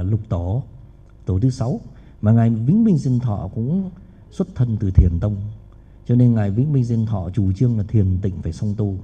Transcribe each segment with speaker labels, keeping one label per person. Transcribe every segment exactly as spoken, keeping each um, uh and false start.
Speaker 1: lục tổ, tổ thứ sáu. Mà ngài Vĩnh Minh Diên Thọ cũng xuất thân từ Thiền Tông, cho nên ngài Vĩnh Minh Diên Thọ chủ trương là thiền tịnh phải song tu.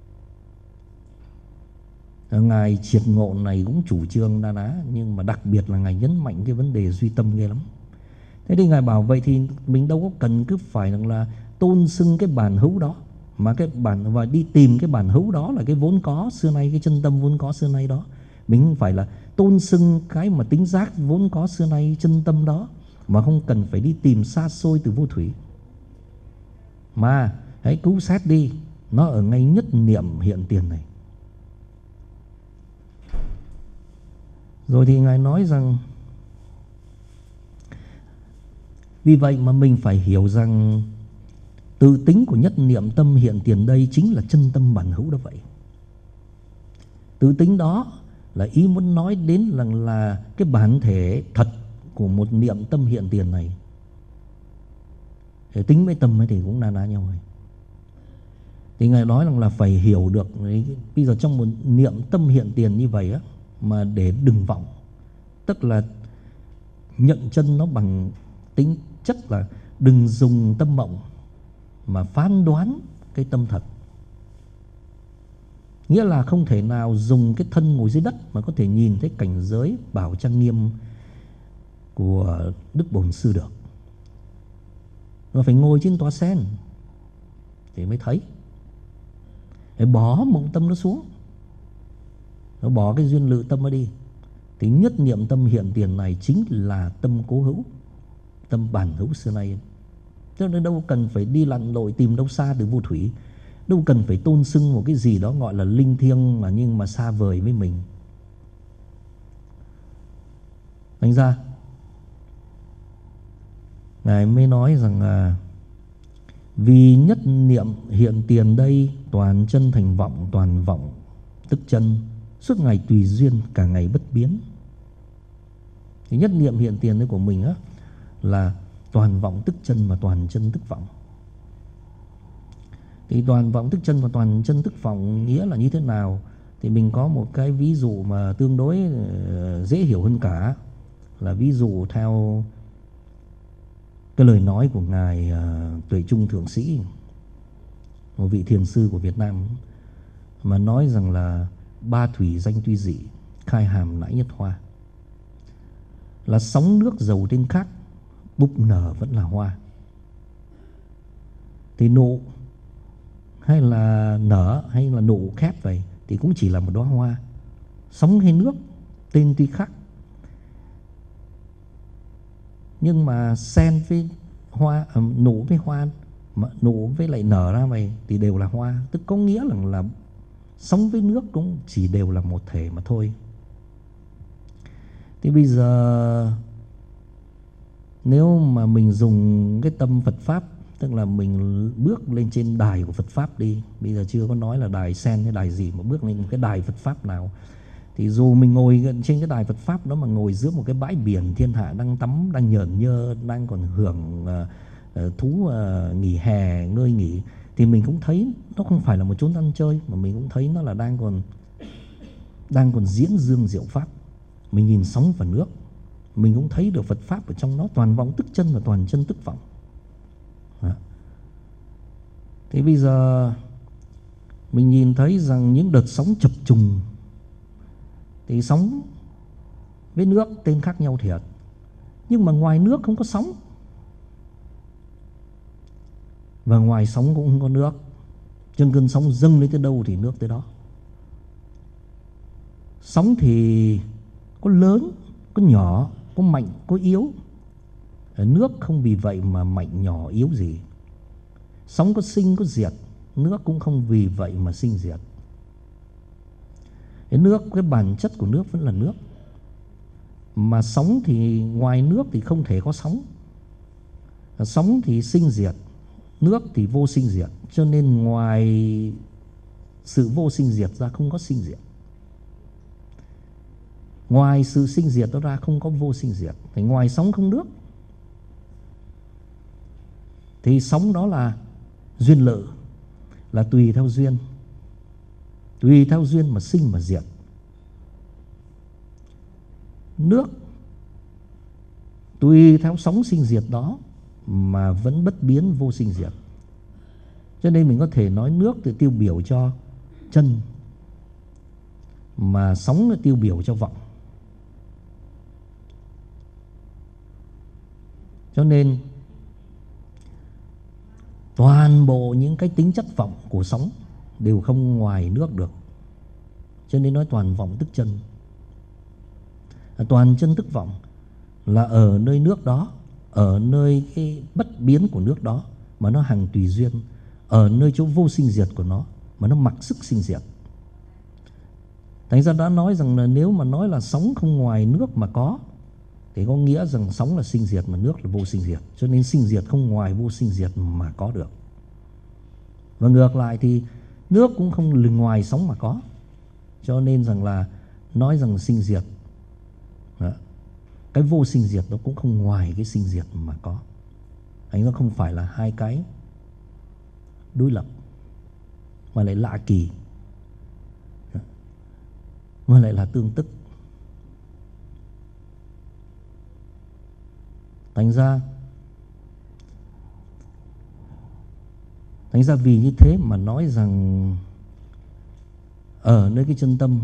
Speaker 1: Ngài Triệt Ngộ này cũng chủ trương đa đá, nhưng mà đặc biệt là ngài nhấn mạnh cái vấn đề duy tâm ghê lắm. Thế thì ngài bảo vậy thì mình đâu có cần cứ phải là tôn xưng cái bản hữu đó, mà cái bản và đi tìm cái bản hữu đó là cái vốn có xưa nay, cái chân tâm vốn có xưa nay đó. Mình không phải là tôn xưng cái mà tính giác vốn có xưa nay chân tâm đó, mà không cần phải đi tìm xa xôi từ vô thủy. Mà hãy cứu xét đi, nó ở ngay nhất niệm hiện tiền này. Rồi thì ngài nói rằng vì vậy mà mình phải hiểu rằng tự tính của nhất niệm tâm hiện tiền đây chính là chân tâm bản hữu đó vậy. Tự tính đó là ý muốn nói đến là, là cái bản thể thật của một niệm tâm hiện tiền này. Để tính với tâm ấy thì cũng na ná nhau rồi. Thì ngài nói rằng là phải hiểu được bây giờ trong một niệm tâm hiện tiền như vậy á, mà để đừng vọng, tức là nhận chân nó bằng tính chất là đừng dùng tâm mộng mà phán đoán cái tâm thật. Nghĩa là không thể nào dùng cái thân ngồi dưới đất mà có thể nhìn thấy cảnh giới bảo trang nghiêm của Đức Bổn Sư được. Nó phải ngồi trên tòa sen thì mới thấy. Phải bỏ mộng tâm nó xuống, nó bỏ cái duyên lự tâm nó đi. Thì nhất niệm tâm hiện tiền này chính là tâm cố hữu, tâm bản hữu xưa nay. Cho nên đâu cần phải đi lặn lội tìm đâu xa từ vô thủy, đâu cần phải tôn xưng một cái gì đó gọi là linh thiêng mà nhưng mà xa vời với mình. Thành ra ngài mới nói rằng là vì nhất niệm hiện tiền đây toàn chân thành vọng, toàn vọng tức chân, suốt ngày tùy duyên, cả ngày bất biến. Thì nhất niệm hiện tiền đấy của mình á là toàn vọng tức chân và toàn chân tức vọng. Thì toàn vọng tức chân và toàn chân tức vọng nghĩa là như thế nào? Thì mình có một cái ví dụ mà tương đối dễ hiểu hơn cả, là ví dụ theo cái lời nói của ngài uh, Tuệ Trung Thượng Sĩ, một vị thiền sư của Việt Nam, mà nói rằng là ba thủy danh tuy dị, khai hàm nãi nhất hoa. Là sóng nước dầu tên khác, búp nở vẫn là hoa. Thì nụ hay là nở hay là nụ khép vậy thì cũng chỉ là một đóa hoa. Sóng hay nước tên tuy khác, nhưng mà sen với hoa, à, nụ với hoa, mà nụ với lại nở ra vậy thì đều là hoa. Tức có nghĩa là, là sóng với nước cũng chỉ đều là một thể mà thôi. Thì bây giờ nếu mà mình dùng cái tâm Phật Pháp, tức là mình bước lên trên đài của Phật Pháp đi, bây giờ chưa có nói là đài sen hay đài gì, mà bước lên một cái đài Phật Pháp nào, thì dù mình ngồi trên cái đài Phật Pháp đó mà ngồi giữa một cái bãi biển thiên hạ đang tắm, đang nhởn nhơ, đang còn hưởng uh, thú uh, nghỉ hè, ngơi nghỉ, thì mình cũng thấy nó không phải là một chốn ăn chơi, mà mình cũng thấy nó là đang còn đang còn diễn dương diệu Pháp. Mình nhìn sóng và nước, mình cũng thấy được Phật Pháp ở trong nó, toàn vọng tức chân và toàn chân tức vọng. Đó. Thì bây giờ mình nhìn thấy rằng những đợt sóng chập trùng, thì sóng với nước tên khác nhau thiệt, nhưng mà ngoài nước không có sóng, và ngoài sóng cũng không có nước. Chân cơn sóng dâng lên tới đâu thì nước tới đó. Sóng thì có lớn, có nhỏ, có mạnh, có yếu. Nước không vì vậy mà mạnh nhỏ yếu gì. Sóng có sinh có diệt, nước cũng không vì vậy mà sinh diệt. Cái nước, cái bản chất của nước vẫn là nước. Mà sóng thì ngoài nước thì không thể có sóng. Sóng thì sinh diệt, nước thì vô sinh diệt. Cho nên ngoài sự vô sinh diệt ra không có sinh diệt. Ngoài sự sinh diệt đó ra không có vô sinh diệt. Thì ngoài sóng không nước, thì sóng đó là duyên lự, là tùy theo duyên, tùy theo duyên mà sinh mà diệt. Nước tùy theo sóng sinh diệt đó mà vẫn bất biến vô sinh diệt. Cho nên mình có thể nói nước thì tiêu biểu cho chân, mà sóng nó tiêu biểu cho vọng. Cho nên toàn bộ những cái tính chất vọng của sóng đều không ngoài nước được. Cho nên nói toàn vọng tức chân. Toàn chân tức vọng là ở nơi nước đó, ở nơi cái bất biến của nước đó mà nó hằng tùy duyên, ở nơi chỗ vô sinh diệt của nó mà nó mặc sức sinh diệt. Thành ra đã nói rằng là nếu mà nói là sóng không ngoài nước mà có thì có nghĩa rằng sóng là sinh diệt mà nước là vô sinh diệt. Cho nên sinh diệt không ngoài vô sinh diệt mà có được. Và ngược lại thì nước cũng không ngoài sóng mà có. Cho nên rằng là nói rằng sinh diệt, cái vô sinh diệt nó cũng không ngoài cái sinh diệt mà có. Anh nó không phải là hai cái đối lập, mà lại lạ kỳ, mà lại là tương tức. Thành ra Thành ra vì như thế mà nói rằng ở nơi cái chân tâm,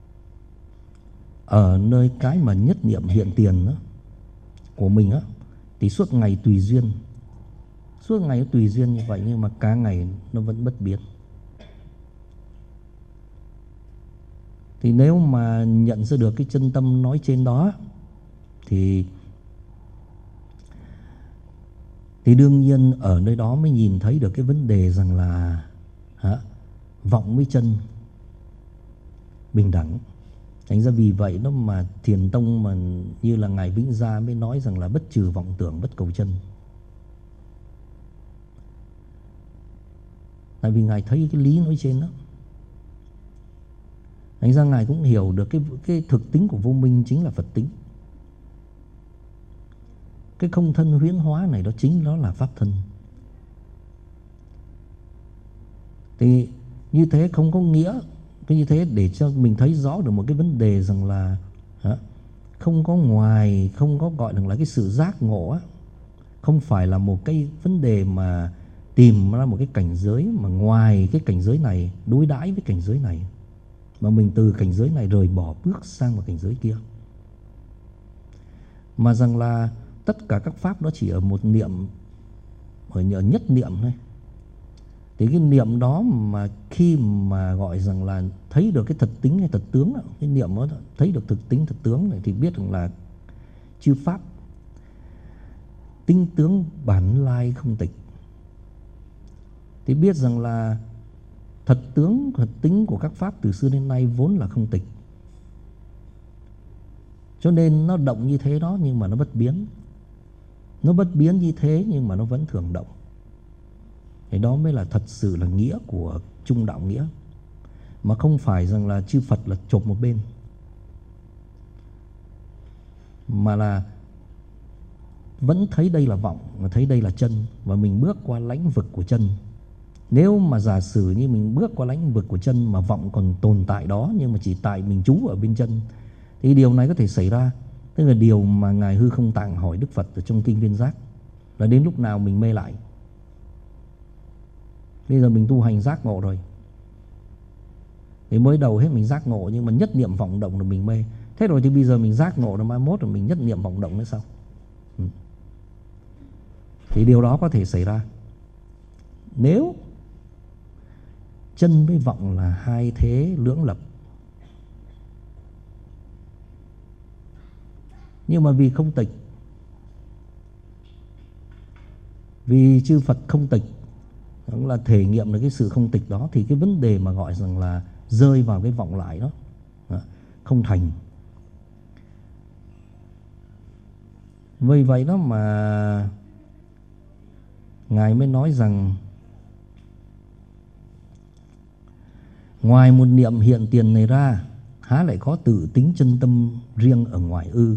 Speaker 1: ở nơi cái mà nhất niệm hiện tiền đó, của mình á, thì suốt ngày tùy duyên. Suốt ngày nó tùy duyên như vậy, nhưng mà cả ngày nó vẫn bất biến. Thì nếu mà nhận ra được cái chân tâm nói trên đó Thì Thì đương nhiên ở nơi đó mới nhìn thấy được cái vấn đề rằng là hả, vọng với chân bình đẳng. Thành ra vì vậy đó mà Thiền Tông mà như là Ngài Vĩnh Gia mới nói rằng là bất trừ vọng tưởng, bất cầu chân. Tại vì Ngài thấy cái lý nói trên đó. Thành ra Ngài cũng hiểu được cái, cái thực tính của vô minh chính là Phật tính. Cái không thân huyễn hóa này đó chính đó là pháp thân. Thì như thế không có nghĩa, cái như thế để cho mình thấy rõ được một cái vấn đề rằng là hả, không có ngoài, không có gọi là cái sự giác ngộ á, không phải là một cái vấn đề mà tìm ra một cái cảnh giới mà ngoài cái cảnh giới này đối đãi với cảnh giới này, mà mình từ cảnh giới này rời bỏ bước sang một cảnh giới kia. Mà rằng là tất cả các pháp đó chỉ ở một niệm, ở nhất niệm thôi. Thì cái niệm đó mà khi mà gọi rằng là thấy được cái thật tính hay thật tướng, cái niệm đó thấy được thực tính thật tướng này, thì biết rằng là chư pháp tinh tướng bản lai không tịch. Thì biết rằng là thật tướng, thật tính của các pháp từ xưa đến nay vốn là không tịch. Cho nên nó động như thế đó nhưng mà nó bất biến. Nó bất biến như thế nhưng mà nó vẫn thường động. Thì đó mới là thật sự là nghĩa của trung đạo nghĩa. Mà không phải rằng là chư Phật là chộp một bên, mà là vẫn thấy đây là vọng, mà thấy đây là chân, và mình bước qua lãnh vực của chân. Nếu mà giả sử như mình bước qua lãnh vực của chân mà vọng còn tồn tại đó, nhưng mà chỉ tại mình trú ở bên chân, thì điều này có thể xảy ra. Tức là điều mà Ngài Hư Không Tạng hỏi Đức Phật ở trong Kinh Viên Giác là đến lúc nào mình mê lại. Bây giờ mình tu hành giác ngộ rồi, thì mới đầu hết mình giác ngộ, nhưng mà nhất niệm vọng động là mình mê. Thế rồi thì bây giờ mình giác ngộ rồi mai mốt rồi mình nhất niệm vọng động nữa sao? Ừ. Thì điều đó có thể xảy ra nếu chân với vọng là hai thế lưỡng lập. Nhưng mà vì không tịch, vì chư Phật không tịch, cũng là thể nghiệm được cái sự không tịch đó, thì cái vấn đề mà gọi rằng là rơi vào cái vọng lại đó không thành. Vì vậy đó mà Ngài mới nói rằng ngoài một niệm hiện tiền này ra, há lại có tự tính chân tâm riêng ở ngoài ư?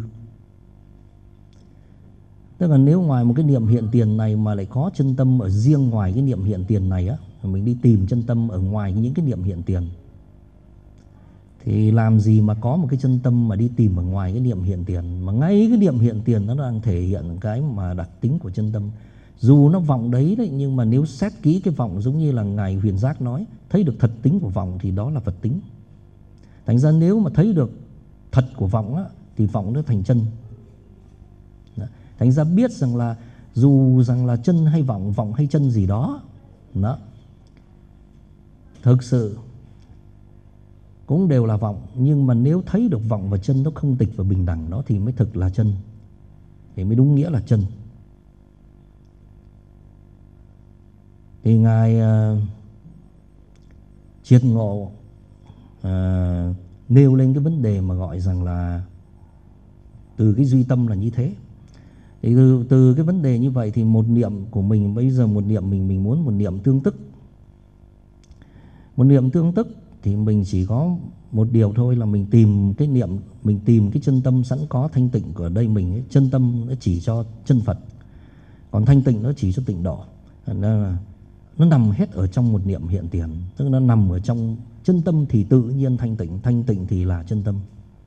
Speaker 1: Tức là nếu ngoài một cái niệm hiện tiền này mà lại có chân tâm ở riêng ngoài cái niệm hiện tiền này á, mình đi tìm chân tâm ở ngoài những cái niệm hiện tiền, Thì làm gì mà có một cái chân tâm mà đi tìm ở ngoài cái niệm hiện tiền, mà ngay cái niệm hiện tiền nó đang thể hiện cái mà đặc tính của chân tâm. Dù nó vọng đấy đấy, nhưng mà nếu xét kỹ cái vọng giống như là Ngài Huyền Giác nói, thấy được thật tính của vọng thì đó là vật tính. Thành ra nếu mà thấy được thật của vọng á, thì vọng nó thành chân. Thành ra biết rằng là dù rằng là chân hay vọng, vọng hay chân gì đó, đó thực sự cũng đều là vọng. Nhưng mà nếu thấy được vọng và chân nó không tịch và bình đẳng đó thì mới thực là chân, thì mới đúng nghĩa là chân. Thì Ngài uh, triệt ngộ uh, nêu lên cái vấn đề mà gọi rằng là từ cái duy tâm là như thế. Thì từ, từ cái vấn đề như vậy thì một niệm của mình bây giờ, một niệm mình mình muốn một niệm tương tức. Một niệm tương tức thì mình chỉ có một điều thôi là mình tìm cái niệm, mình tìm cái chân tâm sẵn có thanh tịnh của đây mình ấy. Chân tâm nó chỉ cho chân Phật, còn thanh tịnh nó chỉ cho tịnh độ. Nó, nó nằm hết ở trong một niệm hiện tiền, tức là nó nằm ở trong chân tâm thì tự nhiên thanh tịnh, thanh tịnh thì là chân tâm.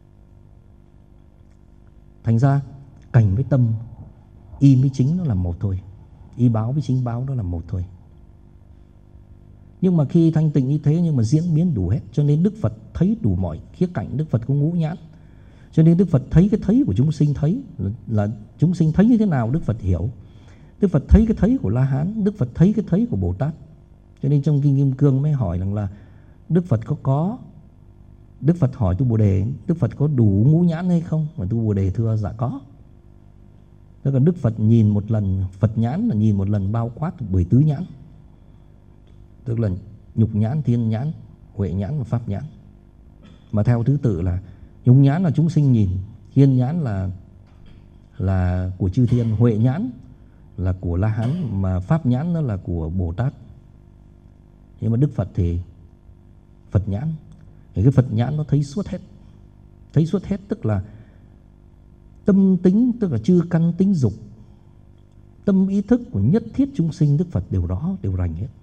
Speaker 1: Thành ra cảnh với tâm, y với chính nó là một thôi, y báo với chính báo nó là một thôi. Nhưng mà khi thanh tịnh như thế nhưng mà diễn biến đủ hết, cho nên Đức Phật thấy đủ mọi khía cạnh. Đức Phật có ngũ nhãn, cho nên Đức Phật thấy cái thấy của chúng sinh thấy là, là chúng sinh thấy như thế nào Đức Phật hiểu. Đức Phật thấy cái thấy của La Hán, Đức Phật thấy cái thấy của Bồ Tát. Cho nên trong Kinh Kim Cương mới hỏi rằng là Đức Phật có có Đức Phật hỏi Tu Bồ Đề, Đức Phật có đủ ngũ nhãn hay không? Mà Tu Bồ Đề thưa dạ có. Tức là Đức Phật nhìn một lần, Phật nhãn là nhìn một lần bao quát bởi tứ nhãn, tức là nhục nhãn, thiên nhãn, huệ nhãn và pháp nhãn. Mà theo thứ tự là nhục nhãn là chúng sinh nhìn, thiên nhãn là là của chư thiên, huệ nhãn là của La Hán, mà pháp nhãn nó là của Bồ Tát. Nhưng mà Đức Phật thì Phật nhãn, thì cái Phật nhãn nó thấy suốt hết. Thấy suốt hết tức là tâm tính, tức là chư căn tính dục, tâm ý thức của nhất thiết chúng sinh Đức Phật đều rõ, đều rành hết.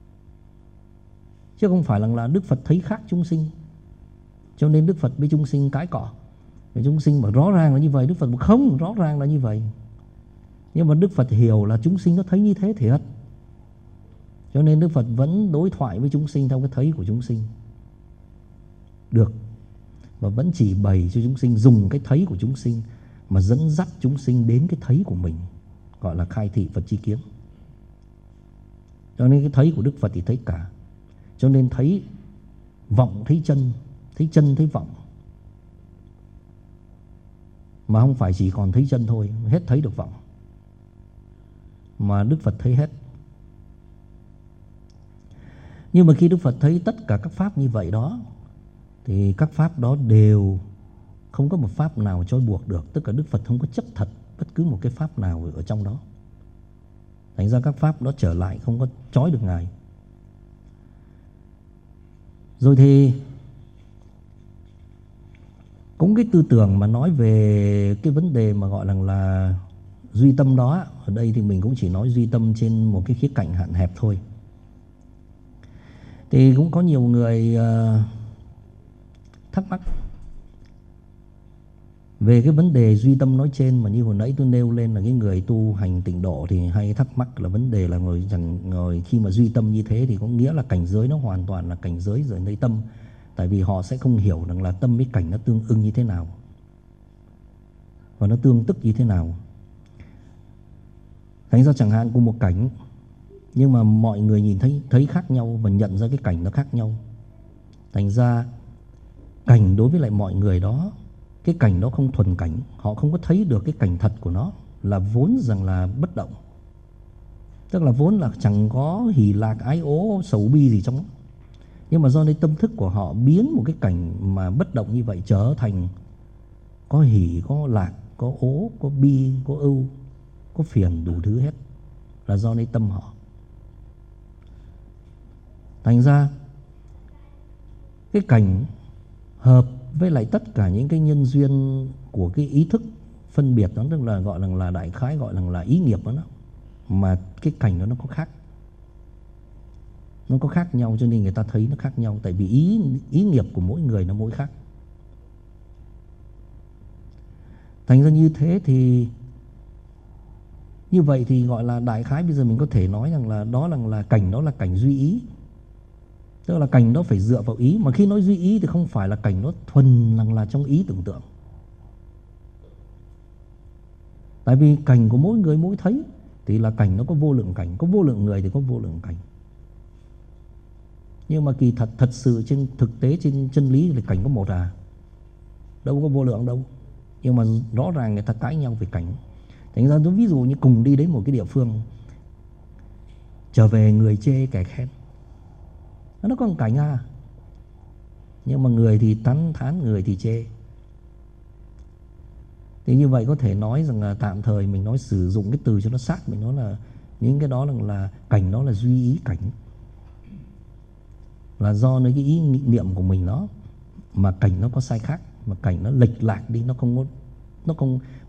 Speaker 1: Chứ không phải là, là Đức Phật thấy khác chúng sinh, cho nên Đức Phật với chúng sinh cãi cọ. Vì chúng sinh bảo rõ ràng là như vậy, Đức Phật bảo không, rõ ràng là như vậy. Nhưng mà Đức Phật hiểu là chúng sinh nó thấy như thế thiệt, cho nên Đức Phật vẫn đối thoại với chúng sinh theo cái thấy của chúng sinh được, và vẫn chỉ bày cho chúng sinh, dùng cái thấy của chúng sinh mà dẫn dắt chúng sinh đến cái thấy của mình, gọi là khai thị Phật chi kiến. Cho nên cái thấy của Đức Phật thì thấy cả. Cho nên thấy vọng thấy chân, thấy chân thấy vọng, mà không phải chỉ còn thấy chân thôi, hết thấy được vọng, mà Đức Phật thấy hết. Nhưng mà khi Đức Phật thấy tất cả các pháp như vậy đó, thì các pháp đó đều không có một pháp nào trói buộc được. Tức là Đức Phật không có chấp thật bất cứ một cái pháp nào ở trong đó. Thành ra các pháp đó trở lại không có trói được Ngài. Rồi thì cũng cái tư tưởng mà nói về cái vấn đề mà gọi là, là duy tâm đó, ở đây thì mình cũng chỉ nói duy tâm trên một cái khía cạnh hạn hẹp thôi. Thì cũng có nhiều người uh, thắc mắc về cái vấn đề duy tâm nói trên, mà như hồi nãy tôi nêu lên là cái người tu hành tịnh độ thì hay thắc mắc là vấn đề là ngồi rằng ngồi khi mà duy tâm như thế thì có nghĩa là cảnh giới nó hoàn toàn là cảnh giới rồi nơi tâm, tại vì họ sẽ không hiểu rằng là tâm với cảnh nó tương ưng như thế nào và nó tương tức như thế nào. Thành ra chẳng hạn cùng một cảnh nhưng mà mọi người nhìn thấy thấy khác nhau và nhận ra cái cảnh nó khác nhau. Thành ra cảnh đối với lại mọi người đó, cái cảnh đó không thuần cảnh, họ không có thấy được cái cảnh thật của nó là vốn rằng là bất động. Tức là vốn là chẳng có hỉ lạc ái ố sầu bi gì trong đó. Nhưng mà do đây tâm thức của họ biến một cái cảnh mà bất động như vậy trở thành có hỉ, có lạc, có ố, có bi, có ưu, có phiền, đủ thứ hết, là do đây tâm họ. Thành ra cái cảnh hợp với lại tất cả những cái nhân duyên của cái ý thức phân biệt đó, tức là gọi là, là đại khái gọi là, là ý nghiệp đó, đó, mà cái cảnh đó nó có khác. nó có khác nhau, cho nên người ta thấy nó khác nhau. Tại vì ý ý nghiệp của mỗi người nó mỗi khác. Thành ra như thế thì như vậy thì gọi là đại khái bây giờ mình có thể nói rằng là đó là, là cảnh đó là cảnh duy ý. Tức là cảnh đó phải dựa vào ý. Mà khi nói duy ý thì không phải là cảnh nó thuần là, là trong ý tưởng tượng. Tại vì cảnh của mỗi người mỗi thấy thì là cảnh nó có vô lượng cảnh. Có vô lượng người thì có vô lượng cảnh. Nhưng mà kỳ thật thật sự trên thực tế, trên chân lý thì cảnh có một à. Đâu có vô lượng đâu. Nhưng mà rõ ràng người ta cãi nhau về cảnh. Thành ra ví dụ như cùng đi đến một cái địa phương, trở về người chê kẻ khen, nó có một cảnh à. Nhưng mà người thì tán thán, người thì chê. Thì như vậy có thể nói rằng là tạm thời mình nói sử dụng cái từ cho nó sát, mình nói là những cái đó là, là cảnh đó là duy ý cảnh. Là do nơi cái ý niệm của mình nó mà cảnh nó có sai khác, mà cảnh nó lệch lạc đi, nó không có, nó không